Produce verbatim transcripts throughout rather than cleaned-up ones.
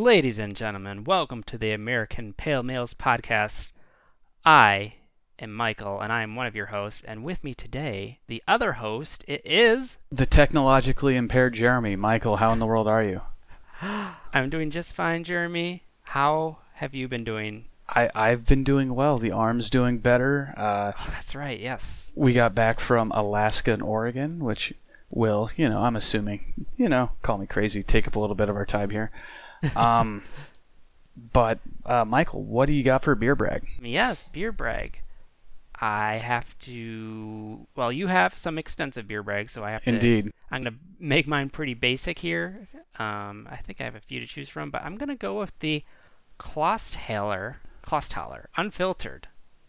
Ladies and gentlemen, welcome to the American Pale Males podcast. I am Michael, and I am one of your hosts, and with me today, the other host, it is... The technologically impaired Jeremy. Michael, how in the world are you? I'm doing just fine, Jeremy. How have you been doing? I, I've been doing well. The arm's doing better. Uh, oh, that's right, yes. We got back from Alaska and Oregon, which will, you know, I'm assuming, you know, call me crazy, take up a little bit of our time here. Um, but, uh, Michael, what do you got for beer brag? Yes, beer brag. I have to... Well, you have some extensive beer brags, so I have to... Indeed. I'm going to make mine pretty basic here. Um, I think I have a few to choose from, but I'm going to go with the Klosthaler, Klosthaler Unfiltered,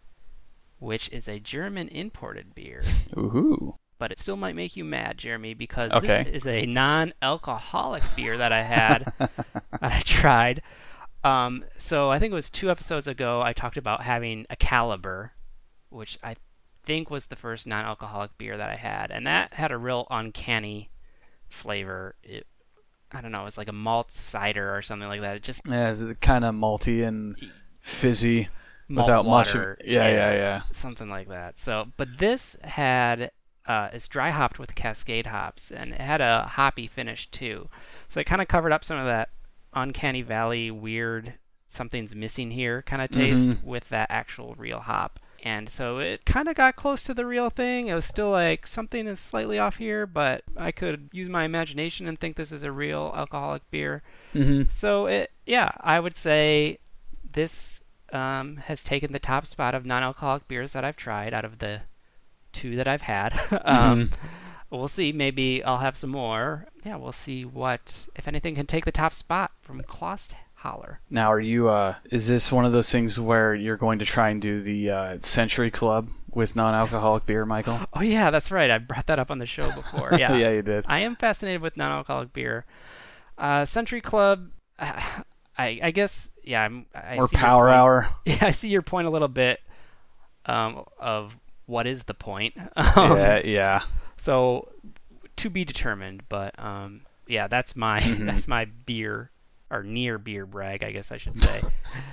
which is a German imported beer. Ooh. But it still might make you mad, Jeremy, because okay. this is a non-alcoholic beer that I had, that I tried. Um, so I think it was two episodes ago I talked about having a Caliber, which I think was the first non-alcoholic beer that I had. And that had a real uncanny flavor. It, I don't know, it was like a malt cider or something like that. It just... Yeah, it's kind of malty and fizzy malt without water, much of... Yeah, yeah, yeah. Something like that. So, but this had... Uh, it's dry hopped with Cascade hops, and it had a hoppy finish too. So it kind of covered up some of that uncanny valley, weird, something's missing here kind of taste Mm-hmm. with that actual real hop. And so it kind of got close to the real thing. It was still like, something is slightly off here, but I could use my imagination and think this is a real alcoholic beer. Mm-hmm. So it, yeah, I would say this um, has taken the top spot of non-alcoholic beers that I've tried out of the two that I've had. um, mm-hmm. We'll see. Maybe I'll have some more. Yeah, we'll see what, if anything, can take the top spot from Klosthaler. Now, are you? Uh, is this one of those things where you're going to try and do the uh, Century Club with non-alcoholic beer, Michael? Oh yeah, that's right. I brought that up on the show before. Yeah, yeah, you did. I am fascinated with non-alcoholic beer. Uh, Century Club. Uh, I, I guess. Yeah. I'm, I or see Power Hour. Yeah, I see your point a little bit. Um, of what is the point? um, yeah, yeah. So, to be determined, but um, yeah, that's my mm-hmm. that's my beer or near beer brag, I guess I should say.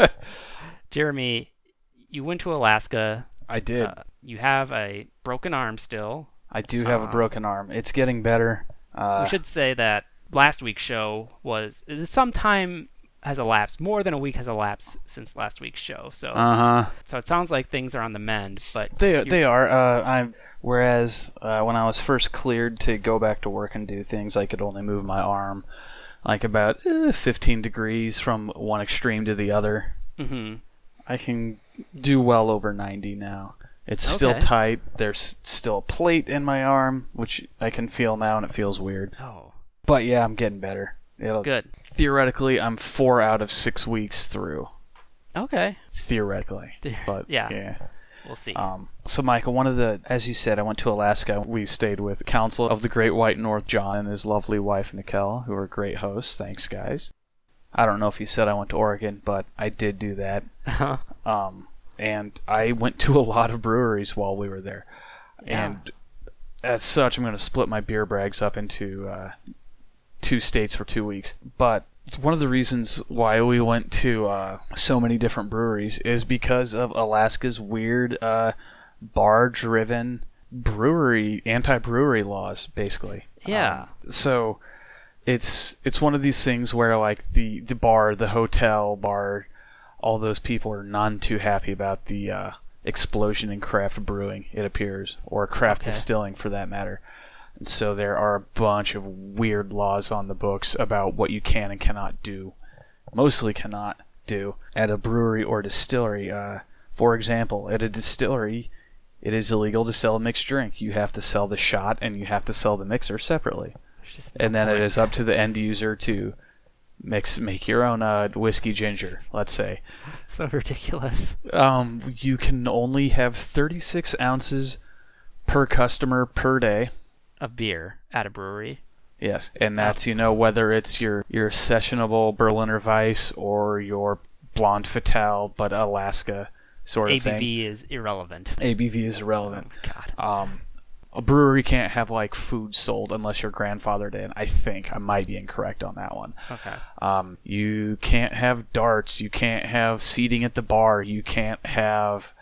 Jeremy, you went to Alaska. I did. Uh, you have a broken arm still. I do have uh, a broken arm. It's getting better. Uh, we should say that last week's show was sometime has elapsed. More than a week has elapsed since last week's show. So, uh-huh. so it sounds like things are on the mend. But they they are. Uh, I'm whereas uh, when I was first cleared to go back to work and do things, I could only move my arm like about eh, fifteen degrees from one extreme to the other. Mm-hmm. I can do well over ninety now. It's okay. still tight. There's still a plate in my arm, which I can feel now, and it feels weird. Oh. But yeah, I'm getting better. It'll, Good. Theoretically, I'm four out of six weeks through. Okay. Theoretically. But yeah. yeah. We'll see. Um, so, Michael, one of the, as you said, I went to Alaska. We stayed with Council of the Great White North, John and his lovely wife, Nicole, who are great hosts. Thanks, guys. I don't know if you said I went to Oregon, but I did do that. Uh-huh. Um, and I went to a lot of breweries while we were there. Yeah. And as such, I'm going to split my beer brags up into uh, two states for two weeks. But one of the reasons why we went to uh, so many different breweries is because of Alaska's weird uh, bar-driven brewery, anti-brewery laws, basically. Yeah. Um, so it's it's one of these things where like the, the bar, the hotel bar, all those people are none too happy about the uh, explosion in craft brewing, it appears, or craft okay. distilling for that matter. And so there are a bunch of weird laws on the books about what you can and cannot do, mostly cannot do, at a brewery or distillery. Uh, for example, at a distillery, it is illegal to sell a mixed drink. You have to sell the shot and you have to sell the mixer separately. Just and no then point. It is up to the end user to mix, make your own uh, whiskey ginger, let's say. So ridiculous. Um, you can only have thirty-six ounces per customer per day. Of beer at a brewery. Yes, and that's, you know, whether it's your, your sessionable Berliner Weiss or your Blonde Fatale, but Alaska sort of A B V thing. is irrelevant. A B V is irrelevant. Oh, God. Um, a brewery can't have like food sold unless you're grandfathered in. I think I might be incorrect on that one. Okay. Um, you can't have darts. You can't have seating at the bar. You can't have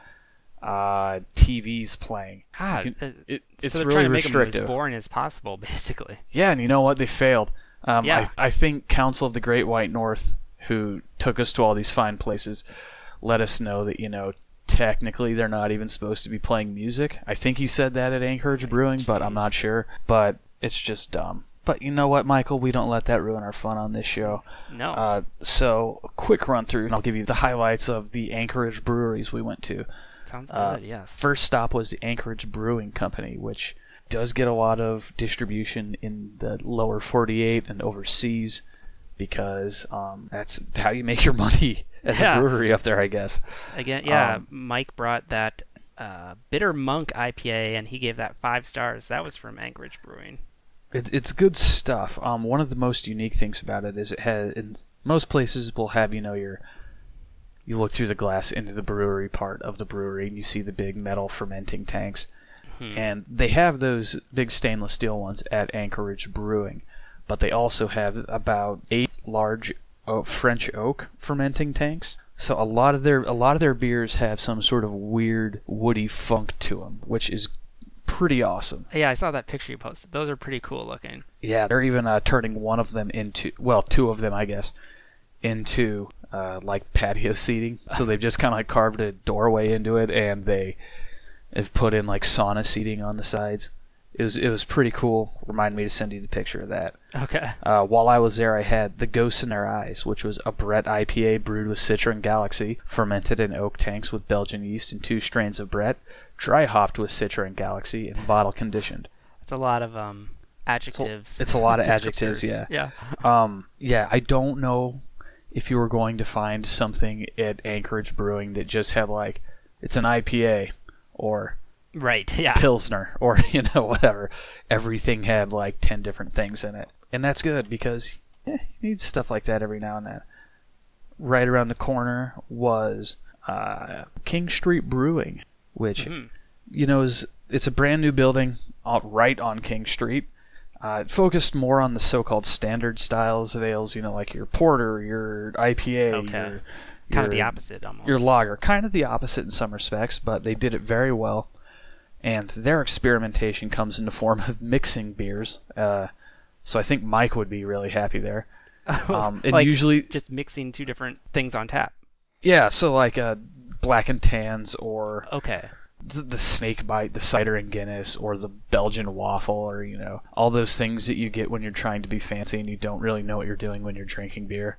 uh, T Vs playing. God, You can- it, it's so they're really trying to make restrictive. them as boring as possible, basically. Yeah, and you know what? They failed. Um, Yeah. I, I think Council of the Great White North, who took us to all these fine places, let us know that, you know, technically they're not even supposed to be playing music. I think he said that at Anchorage Brewing, but I'm not sure. But it's just dumb. But you know what, Michael? We don't let that ruin our fun on this show. No. Uh, so, a quick run through, and I'll give you the highlights of the Anchorage breweries we went to. Sounds Uh, good, yes. First stop was the Anchorage Brewing Company, which does get a lot of distribution in the lower forty-eight and overseas because um, that's how you make your money as Yeah. a brewery up there, I guess. Again, yeah, um, Mike brought that uh, Bitter Monk I P A, and he gave that five stars. That was from Anchorage Brewing. It, it's good stuff. Um, one of the most unique things about it is it has, in most places will have, you know, your, you look through the glass into the brewery part of the brewery and you see the big metal fermenting tanks. Hmm. And they have those big stainless steel ones at Anchorage Brewing, but they also have about eight large o- French oak fermenting tanks. So a lot of their a lot of their beers have some sort of weird woody funk to them, which is pretty awesome. Yeah, I saw that picture you posted. Those are pretty cool looking. Yeah, they're even uh, turning one of them into, well, two of them, I guess, into uh, like patio seating. So they've just kind of like carved a doorway into it, and they have put in like sauna seating on the sides. It was it was pretty cool. Remind me to send you the picture of that. Okay. Uh, while I was there, I had the Ghosts in Their Eyes, which was a Brett I P A brewed with Citron Galaxy, fermented in oak tanks with Belgian yeast and two strains of Brett, dry hopped with Citron Galaxy, and bottle conditioned. It's a lot of um adjectives. It's a lot of adjectives, yeah. Yeah. Um, yeah, I don't know if you were going to find something at Anchorage Brewing that just had like, it's an I P A or Right, yeah. Pilsner or, you know, whatever. Everything had like ten different things in it. And that's good because eh, you need stuff like that every now and then. Right around the corner was uh, King Street Brewing, which, Mhm. you know, is it's a brand new building uh, right on King Street. Uh, it focused more on the so-called standard styles of ales, you know, like your porter, your I P A, Okay. your, Kind of the your- opposite almost. your lager. Kind of the opposite in some respects, but they did it very well. And their experimentation comes in the form of mixing beers. Uh, so I think Mike would be really happy there. Um, and Like, usually, just mixing two different things on tap. yeah, so like uh, Black and Tans or Okay. the, the Snake Bite, the Cider and Guinness, or the Belgian Waffle, or, you know, all those things that you get when you're trying to be fancy and you don't really know what you're doing when you're drinking beer.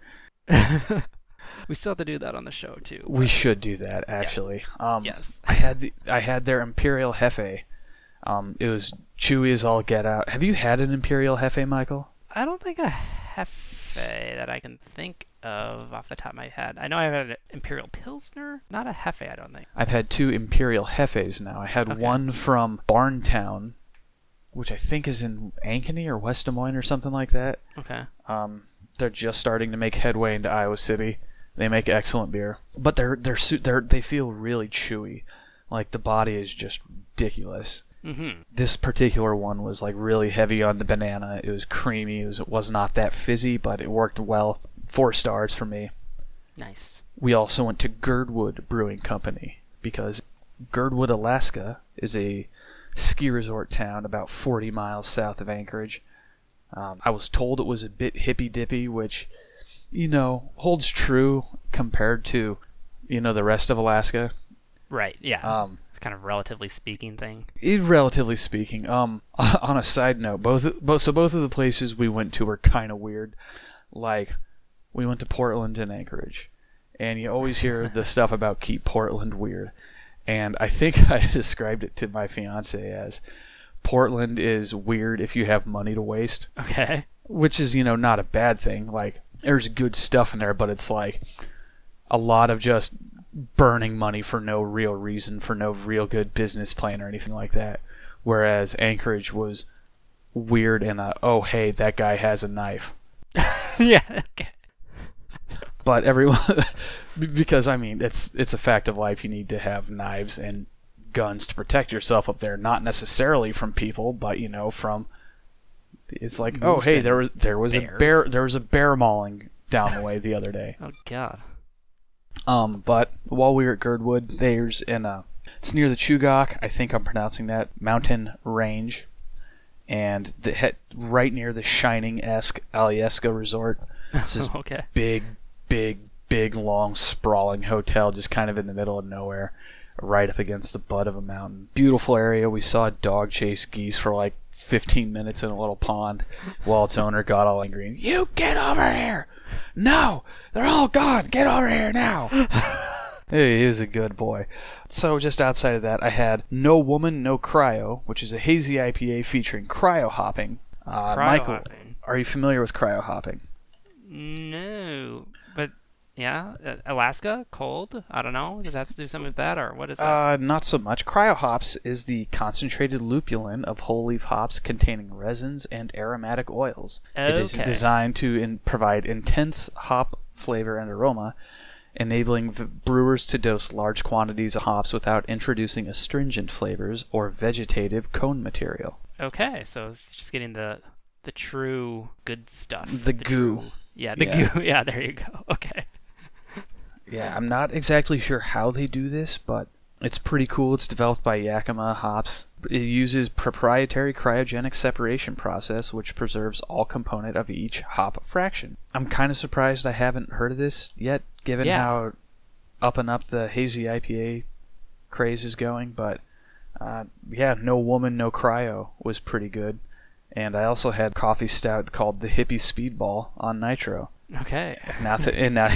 We still have to do that on the show too. We should do that, actually. Um, Yes. I had the I had their Imperial Hefe. Um, it was chewy as all get out. Have you had an Imperial Hefe, Michael? I don't think a Hefe that I can think of off the top of my head. I know I've had an Imperial Pilsner, not a Hefe, I don't think. I've had two Imperial Hefes now. I had Okay. one from Barntown, which I think is in Ankeny or West Des Moines or something like that. Okay. Um, they're just starting to make headway into Iowa City. They make excellent beer, but they're they're su- they're they feel really chewy. Like the body is just ridiculous. Mm-hmm. This particular one was like really heavy on the banana. It was creamy. It was, it was not that fizzy, but it worked well. Four stars for me. Nice. We also went to Girdwood Brewing Company because Girdwood, Alaska is a ski resort town about forty miles south of Anchorage. Um, I was told it was a bit hippy-dippy, which, you know, holds true compared to, you know, the rest of Alaska. Right, yeah. Um, It's kind of relatively speaking thing. It, relatively speaking, um, on a side note, both, both so both of the places we went to were kind of weird. Like, we went to Portland and Anchorage, and you always hear the stuff about keep Portland weird. And I think I described it to my fiance as Portland is weird if you have money to waste, Okay. which is, you know, not a bad thing. Like, there's good stuff in there, but it's like a lot of just burning money for no real reason, for no real good business plan or anything like that. Whereas Anchorage was weird and a, oh, hey, that guy has a knife. Yeah. Okay. But everyone, because I mean, it's it's a fact of life. You need to have knives and guns to protect yourself up there, not necessarily from people, but you know, from it's like, oh hey, there was there was bears. a bear there was a bear mauling down the way the other day. Oh god. Um, but while we were at Girdwood, there's in a it's near the Chugach, I think I'm pronouncing that, mountain range, and the he- right near the Shining-esque Alyeska Resort. This is okay. big, big, big, long, sprawling hotel just kind of in the middle of nowhere, right up against the butt of a mountain. Beautiful area. We saw a dog chase geese for like fifteen minutes in a little pond while its owner got all angry. You get over here! No! They're all gone! Get over here now! Hey, he was a good boy. So just outside of that, I had No Woman, No Cryo, which is a hazy I P A featuring cryo hopping. Uh, Cryo Michael, hopping. are you familiar with cryo hopping? No, but yeah, uh, Alaska, cold. I don't know. Does that have to do something with that, or what is that? Uh, not so much. Cryo hops is the concentrated lupulin of whole leaf hops containing resins and aromatic oils. It is Okay. designed to in- provide intense hop flavor and aroma, enabling v- brewers to dose large quantities of hops without introducing astringent flavors or vegetative cone material. Okay, so it's just getting the the true good stuff. The goo. True, yeah, the Yeah. goo. Yeah, there you go. Okay. Yeah, I'm not exactly sure how they do this, but it's pretty cool. It's developed by Yakima Hops. It uses proprietary cryogenic separation process, which preserves all component of each hop fraction. I'm kind of surprised I haven't heard of this yet, given Yeah. how up and up the hazy I P A craze is going. But uh, yeah, No Woman, No Cryo was pretty good. And I also had coffee stout called the Hippie Speedball on Nitro. Okay. Now that and now,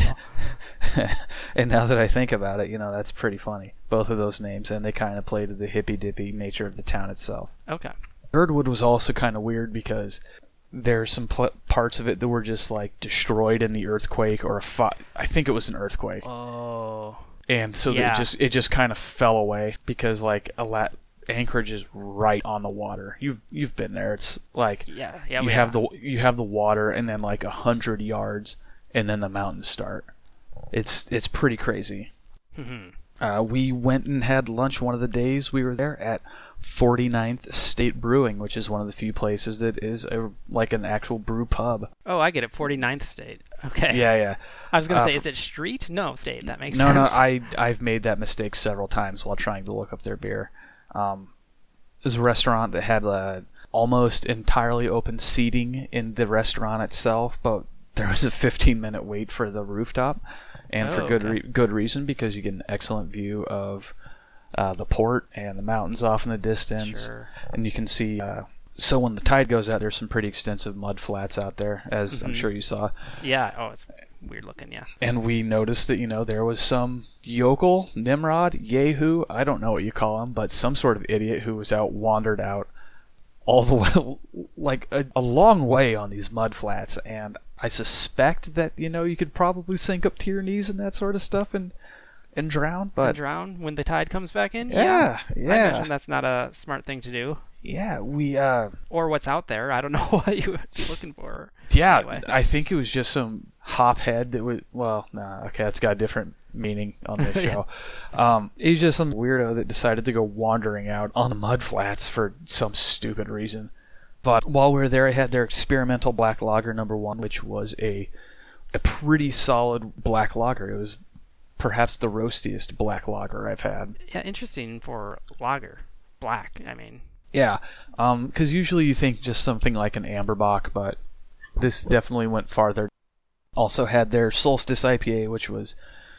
and now that I think about it, you know, that's pretty funny. Both of those names, and they kind of play to the hippy dippy nature of the town itself. Okay. Girdwood was also kind of weird because there's some pl- parts of it that were just like destroyed in the earthquake or a fi- I think it was an earthquake, Oh. and so Yeah. it just it just kind of fell away because like a lot. Anchorage is right on the water. You've you've been there. It's like Yeah. Yeah. you we have the you have the water and then like a hundred yards and then the mountains start. It's it's pretty crazy. Mhm. Uh, we went and had lunch one of the days we were there at forty-ninth State Brewing, which is one of the few places that is a, like an actual brew pub. Oh, I get it. forty-ninth State. Okay. Yeah, yeah. I was gonna Uh, say, is it street? No, state. That makes No, sense. no. I I've made that mistake several times while trying to look up their beer. Um, it was a restaurant that had uh, almost entirely open seating in the restaurant itself, but there was a fifteen minute wait for the rooftop, and for Oh, good okay. re- good reason, because you get an excellent view of uh, the port and the mountains off in the distance, Sure. and you can see. Uh, so when the tide goes out, there's some pretty extensive mud flats out there, as I'm Mhm. sure you saw. Yeah. Oh, it's weird looking. Yeah. And we noticed that, you know, there was some yokel, Nimrod, Yehu, I don't know what you call him, but some sort of idiot who was out, wandered out all the way, like a, a long way on these mud flats. And I suspect that, you know, you could probably sink up to your knees and that sort of stuff and, and drown. But But drown when the tide comes back in. yeah, I yeah, imagine that's not a smart thing to do. yeah, we, uh, Or what's out there. I don't know what you would be looking for. yeah, Anyway. I think it was just some hophead that would, well, nah, okay, that's got a different meaning on this show. um, he's just some weirdo that decided to go wandering out on the mud flats for some stupid reason. But while we were there, I had their experimental black lager number one, which was a a pretty solid black lager. It was perhaps the roastiest black lager I've had. Yeah, interesting for lager. Black, I mean. Yeah, because usually you think just something like an Amberbach, but this definitely went farther. Also had their Solstice I P A, which was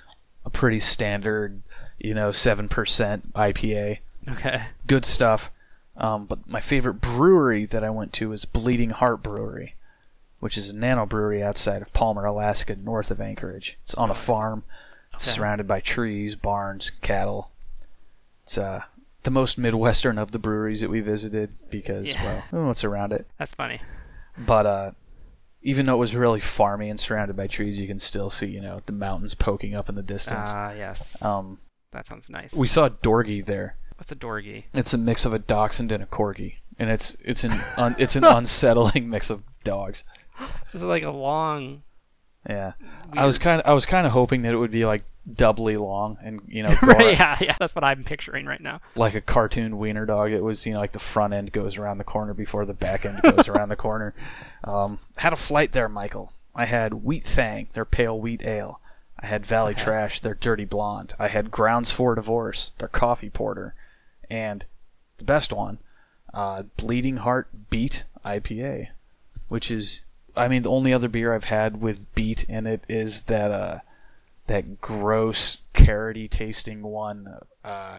a pretty standard, you know, seven percent I P A. Okay. Good stuff. Um, but my favorite brewery that I went to is Bleeding Heart Brewery, which is a nano brewery outside of Palmer, Alaska, north of Anchorage. It's on a farm. It's Okay. surrounded by trees, barns, cattle. It's uh, the most Midwestern of the breweries that we visited because, Yeah. well, what's around it. That's funny. But uh, even though it was really farmy and surrounded by trees, you can still see, you know, the mountains poking up in the distance. Ah, yes. Um, that sounds nice. we saw a Dorgy there. What's a dorgy? It's a mix of a dachshund and a corgi, and it's it's an un, it's an unsettling mix of dogs. Is it like a long Yeah, Weird. I was kind of I was kind of hoping that it would be like doubly long and you know go right, out- yeah, yeah, that's what I'm picturing right now. like a cartoon wiener dog. It was, you know, like the front end goes around the corner before the back end goes around the corner. Um, had a flight there, Michael. I had Wheat Thang, their pale wheat ale. I had Valley Okay. Trash, their dirty blonde. I had Grounds for Divorce, their coffee porter, and the best one, uh, Bleeding Heart Beet I P A, which is, I mean, the only other beer I've had with beet in it is that uh, that gross carroty tasting one, uh,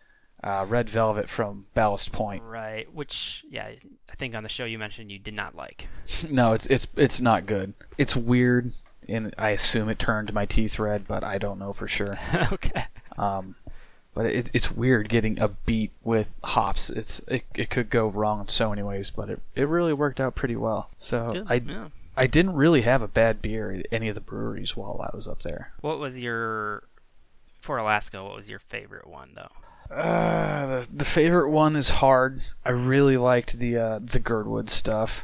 uh, Red Velvet from Ballast Point. Right, which, yeah, I think on the show you mentioned you did not like. No, it's it's it's not good. It's weird, and I assume it turned my teeth red, but I don't know for sure. Okay. Um, but it, it's weird getting a beet with hops. It's it, it could go wrong in so many ways, but it, it really worked out pretty well. So Good, I yeah. I didn't really have a bad beer at any of the breweries while I was up there. What was your, for Alaska, what was your favorite one, though? Uh, the, the favorite one is hard. I really liked the uh, the Girdwood stuff.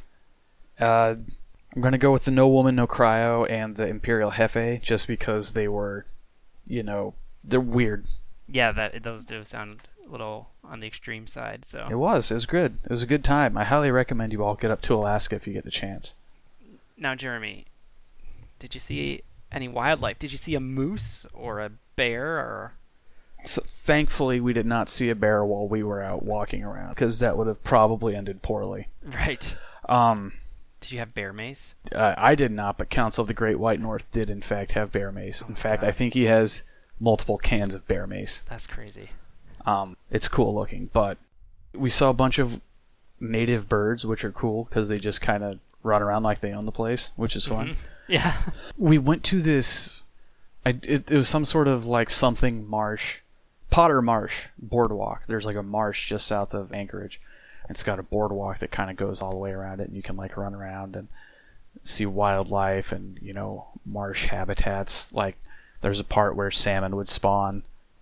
Uh, I'm gonna go with the No Woman No Cryo and the Imperial Hefe just because they were, you know, they're weird. Yeah, that those do sound a little on the extreme side, so. It was. It was good. It was a good time. I highly recommend you all get up to Alaska if you get the chance. Now, Jeremy, did you see any wildlife? Did you see a moose or a bear or... So thankfully, we did not see a bear while we were out walking around because that would have probably ended poorly. Right. Um, Did you have bear mace? uh, I did not, but Council of the Great White North did in fact have bear mace. In fact, wow. I think he has multiple cans of bear mace. That's crazy. Um, it's cool looking, but we saw a bunch of native birds, which are cool because they just kind of run around like they own the place, which is fun. Mhm. Yeah. We went to this. I, it, it was some sort of like something marsh, Potter Marsh boardwalk. There's like a marsh just south of Anchorage. It's got a boardwalk that kind of goes all the way around it, and you can like run around and see wildlife and, you know, marsh habitats. Like there's a part where salmon would spawn.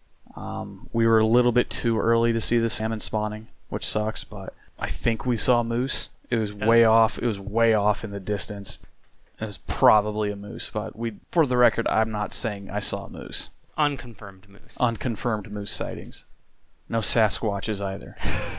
Um, we were a little bit too early to see the salmon spawning, which sucks, but I think we saw moose. It was way off. It was way off in the distance. It was probably a moose, but we, for the record, I'm not saying I saw a moose. Unconfirmed moose. Unconfirmed moose sightings. No Sasquatches either.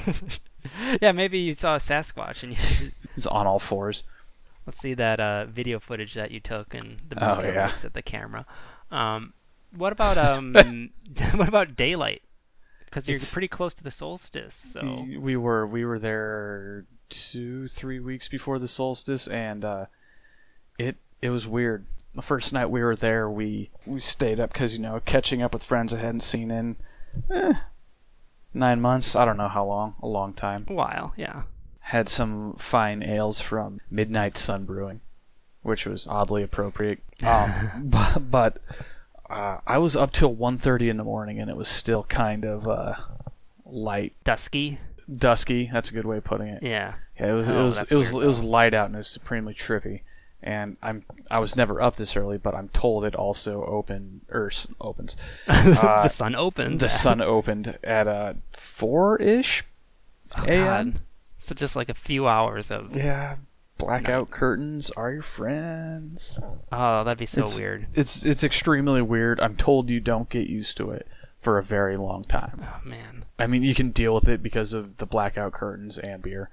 Yeah, maybe you saw a Sasquatch and you... It's on all fours. Let's see that uh, video footage that you took and the moose Oh, that yeah. looks at the camera. Um, what about um, what about daylight? Because you're It's- pretty close to the solstice, so We- We were we were there two three weeks before the solstice, and uh, it it was weird. The first night we were there, we we stayed up because, you know, catching up with friends I hadn't seen in eh, nine months. I don't know how long. A long time. a while, yeah. Had some fine ales from Midnight Sun Brewing, which was oddly appropriate. Um, but but uh, I was up till one thirty in the morning, and it was still kind of uh, light, Dusky, dusky. That's a good way of putting it. yeah. Yeah, it was Oh, it was that's it was weird, it was though. light out, and it was supremely trippy. And I'm I was never up this early, but I'm told it also opened or s- opens. Uh, the sun opened. the sun opened at uh four ish Oh, a m. God. So just like a few hours of. Yeah, blackout curtains are your friends. Oh, that'd be so It's- weird. It's it's extremely weird. I'm told you don't get used to it for a very long time. Oh man. I mean, you can deal with it because of the blackout curtains and beer,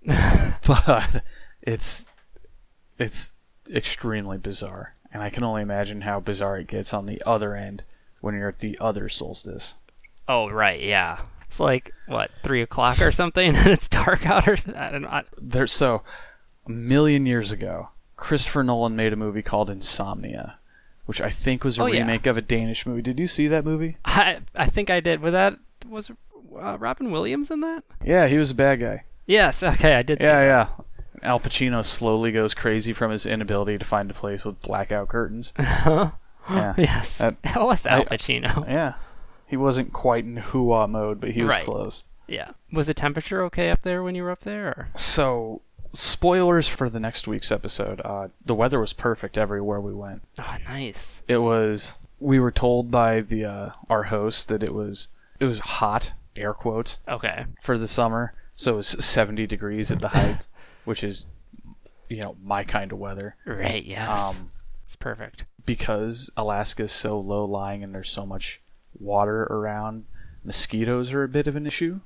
but it's it's extremely bizarre, and I can only imagine how bizarre it gets on the other end when you're at the other solstice. Oh right, yeah. It's like what three o'clock or something, and it's dark out or I don't know. I- There's so a million years ago, Christopher Nolan made a movie called Insomnia, which I think was a Oh, yeah. remake of a Danish movie. Did you see that movie? I I think I did. Was that was uh, Robin Williams in that? Yeah, he was a bad guy. Yes. Okay, I did. see Yeah, that. yeah. Al Pacino slowly goes crazy from his inability to find a place with blackout curtains. Yeah. Yes. That- That was Al I- Pacino. Yeah. He wasn't quite in hoo-ah mode, but he was Right. close. Yeah. Was the temperature okay up there when you were up there? Or? So, spoilers for the next week's episode. Uh, the weather was perfect everywhere we went. Oh, nice. It was. We were told by the uh, our host that it was it was hot, air quotes, Okay. for the summer. So it was seventy degrees at the height, which is, you know, my kind of weather. Right. Yes. Um, It's perfect. Because Alaska is so low-lying and there's so much water around, mosquitoes are a bit of an issue.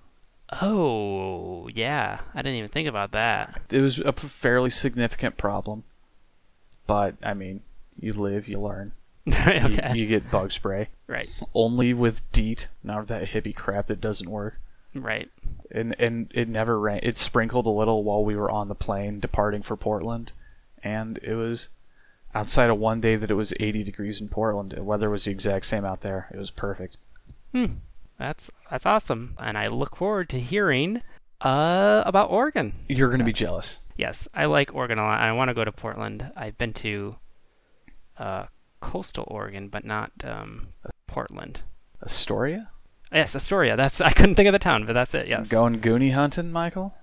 Oh, yeah. I didn't even think about that. It was a fairly significant problem. But, I mean, you live, you learn. Okay. You, you get bug spray. Right. Only with DEET, not that hippie crap that doesn't work. Right. And and it never rained. It sprinkled a little while we were on the plane departing for Portland. And it was, outside of one day that it was eighty degrees in Portland, the weather was the exact same out there. It was perfect. Hmm. That's that's awesome. And I look forward to hearing uh, about Oregon. You're going to be jealous. Yes, I like Oregon a lot. I want to go to Portland. I've been to uh, coastal Oregon, but not um, Portland. Astoria? Yes, Astoria. That's I couldn't think of the town, but that's it. Yes. Going Goonie hunting, Michael?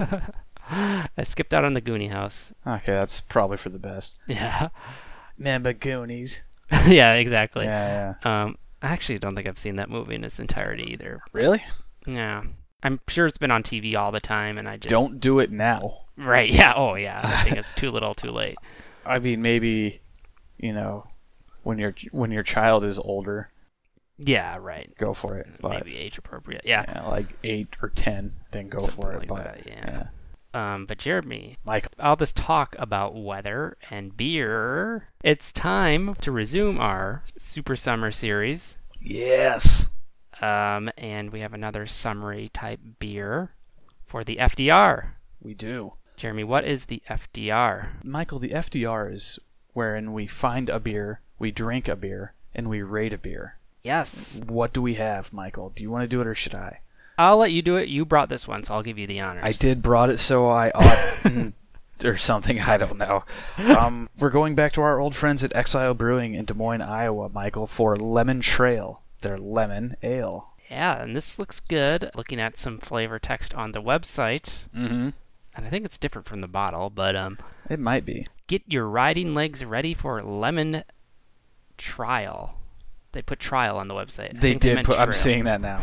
I skipped out on the Goonie house. Okay, that's probably for the best. Yeah. Remember Goonies? Yeah, exactly. Yeah, yeah. Um, I actually don't think I've seen that movie in its entirety either. Really? Yeah. I'm sure it's been on T V all the time, and I just Don't do it now. Right? Yeah. Oh, yeah. I think it's too little, too late. I mean, maybe, you know, when your when your child is older, Yeah. Right. go for it. But Maybe age appropriate. Yeah. yeah, like eight or ten, then go Something for it. like but that, yeah. Um, but Jeremy, Michael, all this talk about weather and beer, it's time to resume our Super Summer series. yes. Um, and we have another summary type beer for the F D R. We do. Jeremy, what is the F D R? Michael, the F D R is wherein we find a beer, we drink a beer, and we rate a beer. Yes. What do we have, Michael? Do you want to do it or should I? I'll let you do it. You brought this one, so I'll give you the honors. I did brought it, so I ought, or something. I don't know. Um, we're going back to our old friends at Exile Brewing in Des Moines, Iowa, Michael, for Lemon Trail, their lemon ale. Yeah, and this looks good. Looking at some flavor text on the website, Mm-hmm. and I think it's different from the bottle, but um, It might be. get your riding legs ready for lemon trial. They put trial on the website. I They think did meant put. I'm trail. seeing that now.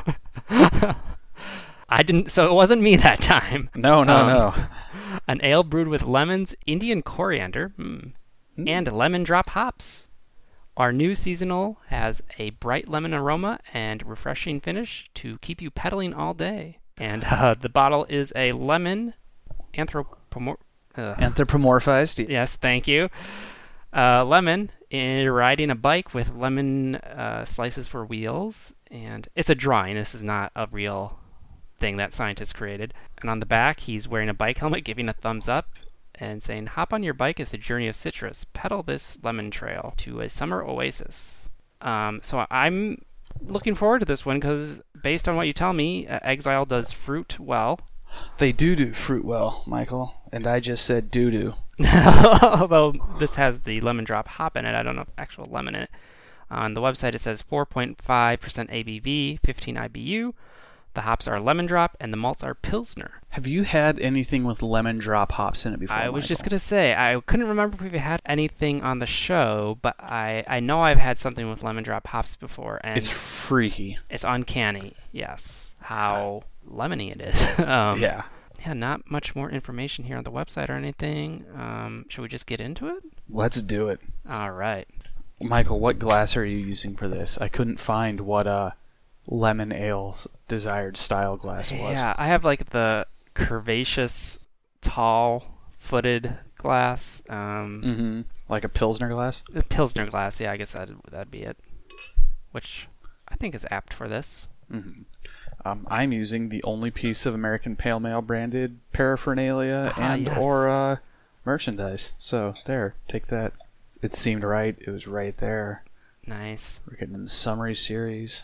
I didn't. So it wasn't me that time. No, no, Um, no. An ale brewed with lemons, Indian coriander, mm, Mm. and lemon drop hops. Our new seasonal has a bright lemon aroma and refreshing finish to keep you pedaling all day. And uh, the bottle is a lemon anthropomor. Uh, Anthropomorphized. yes, thank you. Uh, lemon in riding a bike with lemon uh, slices for wheels, and it's a drawing. This is not a real thing that scientists created. And on the back, he's wearing a bike helmet, giving a thumbs up, and saying, "Hop on your bike as a journey of citrus. Pedal this lemon trail to a summer oasis." Um, so I'm looking forward to this one because, based on what you tell me, uh, Exile does fruit well. They do do fruit well, Michael, and I just said doo doo. Although this has the lemon drop hop in it, I don't know if actual lemon in it. On the website, it says four point five percent A B V, fifteen I B U. The hops are lemon drop, and the malts are Pilsner. Have you had anything with lemon drop hops in it before? I was Michael? just gonna say I couldn't remember if we had anything on the show, but I I know I've had something with lemon drop hops before, and It's freaky. it's uncanny. Yes, how lemony it is. um, Yeah. Yeah, not much more information here on the website or anything. Um, should we just get into it? Let's do it. All right. Michael, what glass are you using for this? I couldn't find what uh lemon ale's desired style glass was. Yeah, I have like the curvaceous, tall-footed glass. Um, Mm-hmm. Like a Pilsner glass? the Pilsner glass. Yeah, I guess that that'd be it. Which I think is apt for this. Mm-hmm. Um, I'm using the only piece of American Pale Ale branded paraphernalia Ah, and yes. or uh, merchandise. So there, take that. It seemed right. It was right there. Nice. We're getting in the summary series.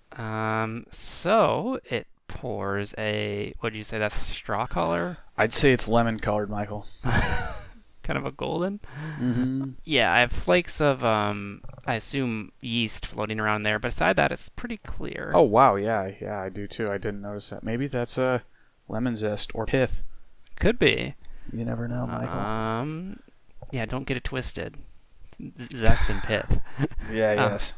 Um, so it pours a. What did you say? That's straw color. I'd say it's lemon colored, Michael. Kind of a golden. Mm-hmm. Yeah, I have flakes of um, I assume yeast floating around there. But aside that, it's pretty clear. Oh wow, yeah, yeah, I do too. I didn't notice that. Maybe that's a uh, lemon zest or pith. Could be. You never know, Michael. Um, yeah, don't get it twisted. Z- Zest and pith. yeah, uh, yes.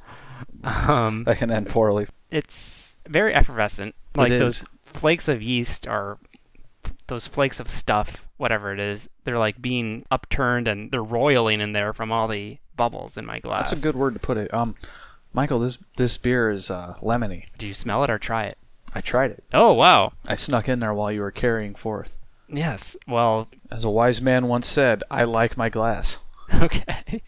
Um, That can end poorly. it's very effervescent. Like It those is. flakes of yeast are those flakes of stuff, whatever it is. They're like being upturned and they're roiling in there from all the bubbles in my glass. That's a good word to put it. Um, Michael, this this beer is uh, lemony. Did you smell it or try it? I tried it. Oh, wow. I snuck in there while you were carrying forth. Yes. Well, as a wise man once said, I like my glass. Okay.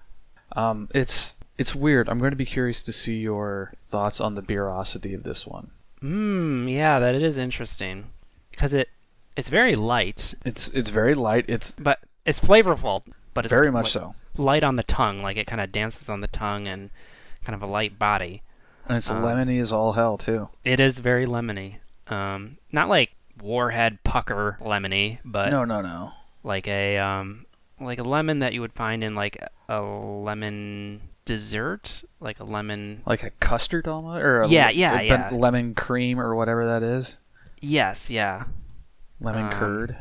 Um, it's it's weird. I'm going to be curious to see your thoughts on the beerosity of this one. Mmm, yeah, that is interesting. Because it it's very light. It's it's very light. It's but it's flavorful, but it's very much like, so. Light on the tongue, like it kind of dances on the tongue and kind of a light body. And it's um, lemony as all hell too. It is very lemony. Um, not like Warhead Pucker lemony, but no, no, no. Like a um, like a lemon that you would find in like a lemon dessert, like a lemon, like a custard almost, or a yeah, le- yeah, a yeah, lemon cream or whatever that is. Yes, yeah. Lemon um, curd.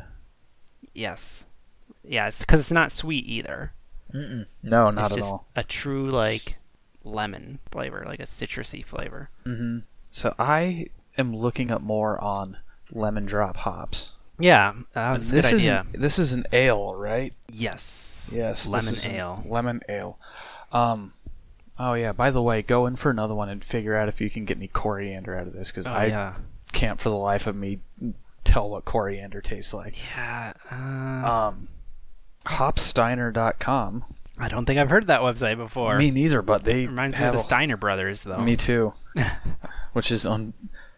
Yes, yeah. It's because it's not sweet either. Mm-mm. No, not it's at just all. A true like lemon flavor, like a citrusy flavor. Mm-hmm. So I am looking up more on lemon drop hops. Yeah, uh, that's a this good is idea. An, this is an ale, right? Yes. Yes. Lemon this is ale. Lemon ale. Um. Oh yeah. By the way, go in for another one and figure out if you can get any coriander out of this, because oh, I yeah. can't for the life of me tell what coriander tastes like. Yeah. Uh, Um. Hopsteiner dot com. I don't think I've heard that website before. Me neither, but they it reminds me have of the a- Steiner brothers, though. Me too. Which is on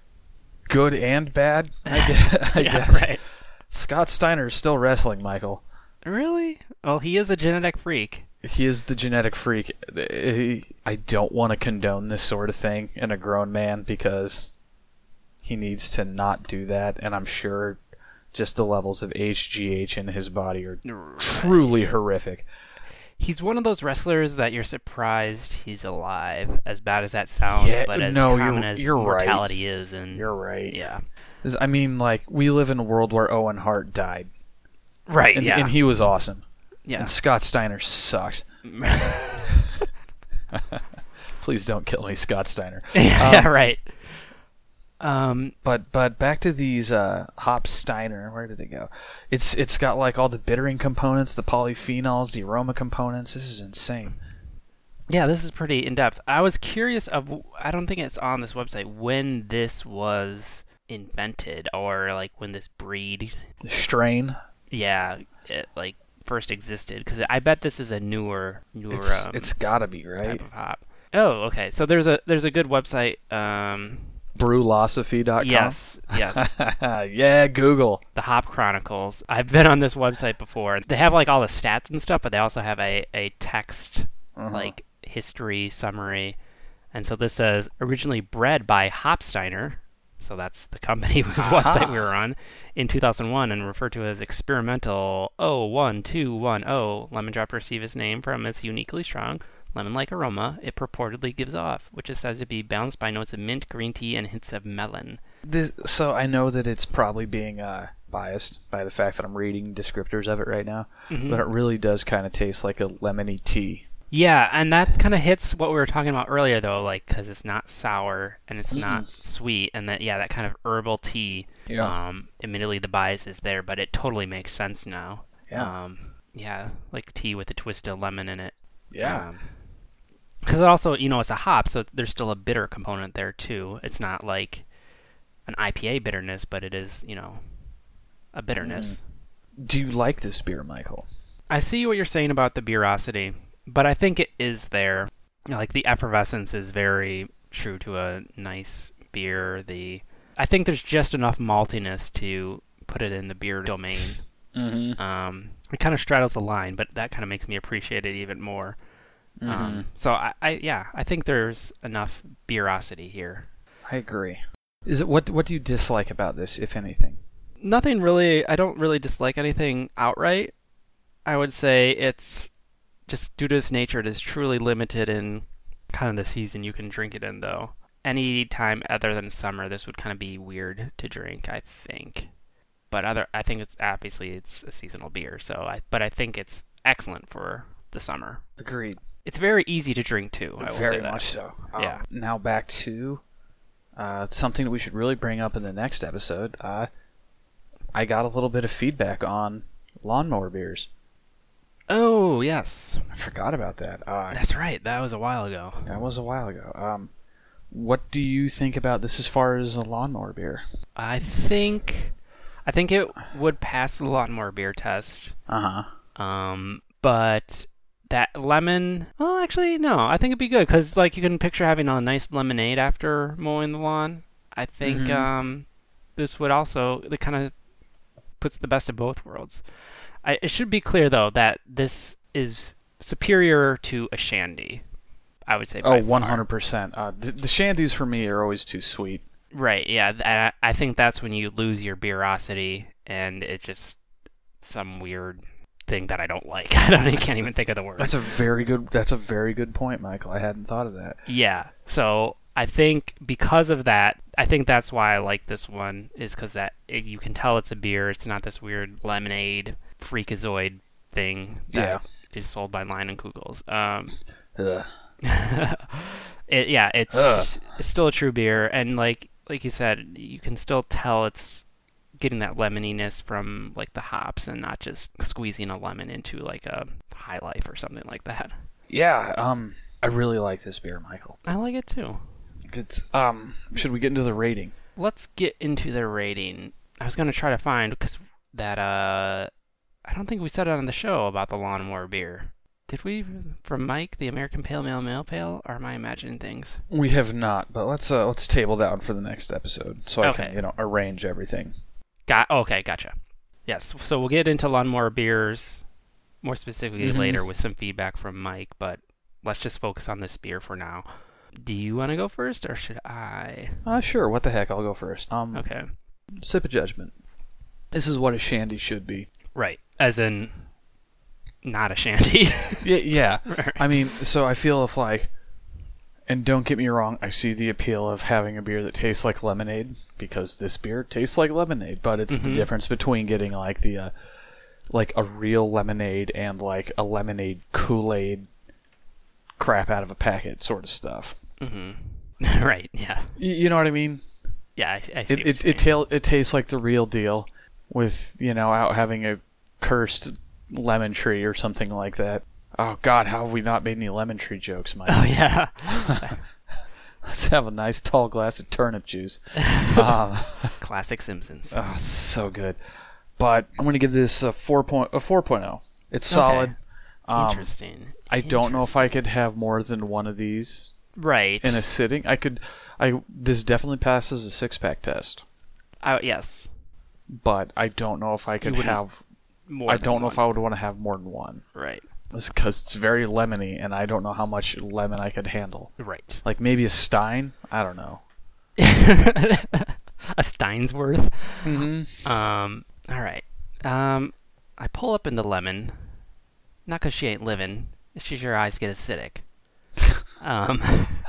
good and bad, I guess. I yeah, guess. right. Scott Steiner is still wrestling, Michael. Really? Well, he is a genetic freak. He is the genetic freak. I don't want to condone this sort of thing in a grown man, because he needs to not do that, and I'm sure just the levels of H G H in his body are Right. truly horrific. He's one of those wrestlers that you're surprised he's alive, as bad as that sounds, Yeah, but as no, common you're- as you're right. mortality is. And You're right. Yeah. I mean, like, we live in a world where Owen Hart died. Right, And, yeah. and he was awesome. yeah. And Scott Steiner sucks. Please don't kill me, Scott Steiner. yeah, Um, right. Um, But but back to these uh, Hop Steiner. Where did it go? It's it's got like all the bittering components, the polyphenols, the aroma components. This is insane. yeah, this is pretty in depth. I was curious of. I don't think it's on this website when this was invented, or like when this breed, The strain. yeah, it like first existed. Because I bet this is a newer, newer. It's um, it's gotta be right. type of hop. Oh, okay. So there's a there's a good website. Um, Brewlosophy dot com. yes, yes. Yeah, Google. The Hop Chronicles. I've been on this website before. They have like all the stats and stuff, but they also have a, a text Uh-huh. like history summary. And so this says originally bred by Hopsteiner, so that's the company website we were on, in two thousand one, and referred to as experimental oh one two one oh. Lemon Drop received its name from its uniquely strong lemon-like aroma it purportedly gives off, which is said to be balanced by notes of mint, green tea, and hints of melon. This, so I know that it's probably being uh, biased by the fact that I'm reading descriptors of it right now, Mhm. but it really does kind of taste like a lemony tea. Yeah, and that kind of hits what we were talking about earlier, though, like because it's not sour and it's Mm-mm. not sweet, and that yeah, that kind of herbal tea. Yeah. Um, admittedly, the bias is there, but it totally makes sense now. Yeah. Um, yeah, like tea with a twist of lemon in it. Yeah. Because it also, you know, it's a hop, so there's still a bitter component there too. It's not like an I P A bitterness, but it is, you know, a bitterness. Do you like this beer, Michael? I see what you're saying about the beerosity, but I think it is there. Like the effervescence is very true to a nice beer. The I think there's just enough maltiness to put it in the beer domain. Mm-hmm. Um, it kind of straddles the line, but that kind of makes me appreciate it even more. Mm-hmm. Um, so I, I, yeah, I think there's enough beerosity here. I agree. Is it what? What do you dislike about this, if anything? Nothing really. I don't really dislike anything outright. I would say it's just due to its nature, it is truly limited in kind of the season you can drink it in, though. Any time other than summer, this would kind of be weird to drink, I think. But other, I think it's obviously it's a seasonal beer, so I. But I think it's excellent for the summer. Agreed. It's very easy to drink too. I will Very say that. much so. Um, Yeah. Now back to uh, something that we should really bring up in the next episode. Uh, I got a little bit of feedback on lawnmower beers. Oh, yes. I forgot about that. Uh, That's right. That was a while ago. that was a while ago. Um, what do you think about this as far as a lawnmower beer? I think I think it would pass the lawnmower beer test. Uh huh. Um, but that lemon, well, actually, no. I think it'd be good because, like, you can picture having a nice lemonade after mowing the lawn. I think Mhm. um, this would also, it kind of puts the best of both worlds. I, it should be clear, though, that this is superior to a shandy, I would say. Oh, by far. one hundred percent. Uh, the, the shandies for me are always too sweet. Right, yeah. th- I, I think that's when you lose your beerosity, and it's just some weird thing that I don't like. I don't, I can't even think of the word. That's a very good. That's a very good point, Michael. I hadn't thought of that. Yeah. So I think because of that, I think that's why I like this one, is because that it, you can tell it's a beer. It's not this weird lemonade freakazoid thing that is sold by Lion and Kugels. Um, Ugh. it, yeah, it's, Ugh. it's it's still a true beer, and like like you said, you can still tell it's getting that lemoniness from like the hops, and not just squeezing a lemon into like a High Life or something like that. Yeah. Um. I really like this beer, Michael. I like it too. It's um. Should we get into the rating? Let's get into the rating. I was gonna try to find because that uh, I don't think we said it on the show about the lawnmower beer. Did we? From Mike, the American Pale Male Male Pale, or am I imagining things? We have not, but let's uh let's table down for the next episode so I Okay. can you know arrange everything. Got okay, gotcha. Yes, so we'll get into lawnmower beers more specifically Mhm. later with some feedback from Mike, but let's just focus on this beer for now. Do you want to go first, or should I? Uh, sure. What the heck? I'll go first. Um. Okay, Sip of judgment. This is what a shandy should be. right. As in, not a shandy. Yeah. Yeah. Right. I mean, so I feel if like, and don't get me wrong, I see the appeal of having a beer that tastes like lemonade because this beer tastes like lemonade, but it's the Mhm. difference between getting like the, uh, like a real lemonade and like a lemonade Kool-Aid crap out of a packet sort of stuff. Mm-hmm. Right. Yeah. Y- you know what I mean? Yeah. I, I see. It what it you're it, saying. tail, it tastes like the real deal, with you know out having a cursed lemon tree or something like that. Oh God, how have we not made any lemon tree jokes, Mike? Oh yeah. Let's have a nice tall glass of turnip juice. um, Classic Simpsons. oh, it's so good. But I'm going to give this a four point a four point oh. It's solid. Um, Interesting. I don't know if I Interesting. could have more than one of these Right. in a sitting. I could. I this definitely passes a six pack test, Uh, yes. but I don't know if I could wouldn't have. More. I than don't know one. if I would want to have more than one. Right. Because it's very lemony, and I don't know how much lemon I could handle. Right. Like maybe a Stein. I don't know. A Steinsworth. Mm-hmm. Um. All right. Um. I pull up in the lemon, not 'cause she ain't living. It's just your eyes get acidic. Um.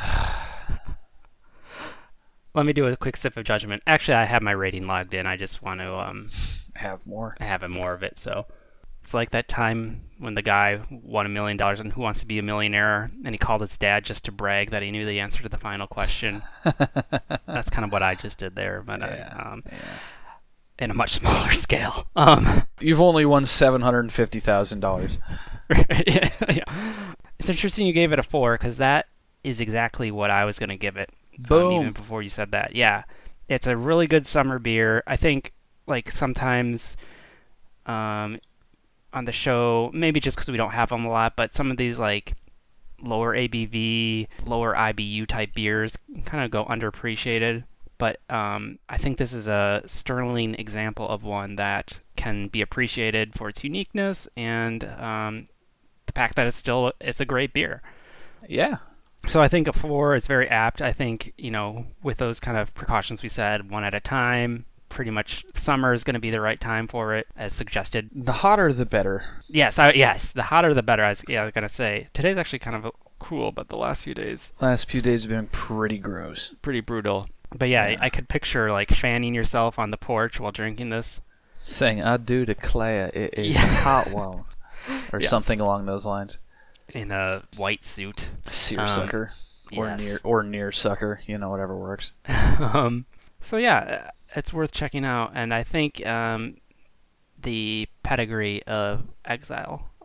Let me do a quick sip of judgment. Actually, I have my rating logged in. I just want to um Have more. have it more of it. So it's like that time when the guy won a million dollars on Who Wants to Be a Millionaire, and he called his dad just to brag that he knew the answer to the final question. That's kind of what I just did there, but Yeah, I, um, yeah. in a much smaller scale. Um, You've only won seven hundred and fifty thousand dollars. yeah, yeah. It's interesting you gave it a four because that is exactly what I was going to give it. Um, Boom. even before you said that, yeah, it's a really good summer beer. I think like sometimes, um, on the show, maybe just because we don't have them a lot, but some of these like lower A B V, lower I B U type beers kind of go underappreciated. But um, I think this is a sterling example of one that can be appreciated for its uniqueness and um, the fact that it's still it's a great beer. Yeah. So I think a four is very apt. I think, you know, with those kind of precautions we said, one at a time, pretty much summer is going to be the right time for it, as suggested. The hotter, the better. Yes, I, yes, the hotter the better. I was, yeah, I was going to say. Today's actually kind of cool, but the last few days, Last few days have been pretty gross. pretty brutal. But yeah, Yeah. I, I could picture like fanning yourself on the porch while drinking this. Saying adieu to Clea, it is Yeah. a hot one. Or Yes. something along those lines. In a white suit. Seersucker. Um, or yes. near or near sucker, you know, whatever works. um, so yeah, it's worth checking out, and I think um, the pedigree of Exile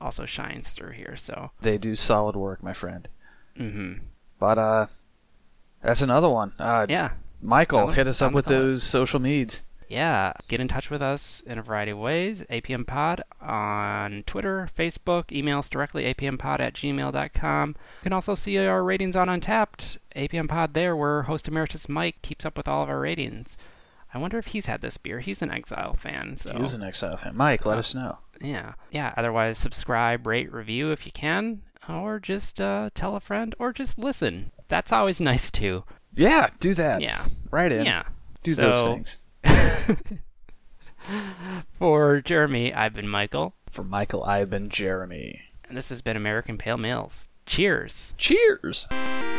also shines through here. So They do solid work, my friend. mm-hmm. But uh, that's another one. Uh, yeah. Michael, Another- hit us up another with call. those social meds. Yeah, get in touch with us in a variety of ways. A P M Pod on Twitter, Facebook, email us directly, a p m pod at gmail dot com. You can also see our ratings on Untapped, A P M Pod there, where host emeritus Mike keeps up with all of our ratings. I wonder if he's had this beer. He's an Exile fan, so He's an Exile fan. Mike, let Uh, us know. yeah. Yeah, otherwise subscribe, rate, review if you can, or just uh, tell a friend, or just listen. That's always nice too. Yeah, do that. Yeah. Right in. Yeah. Do So- those things. For Jeremy, I've been Michael, For Michael, I've been Jeremy. and this has been American Pale Males. Cheers! Cheers!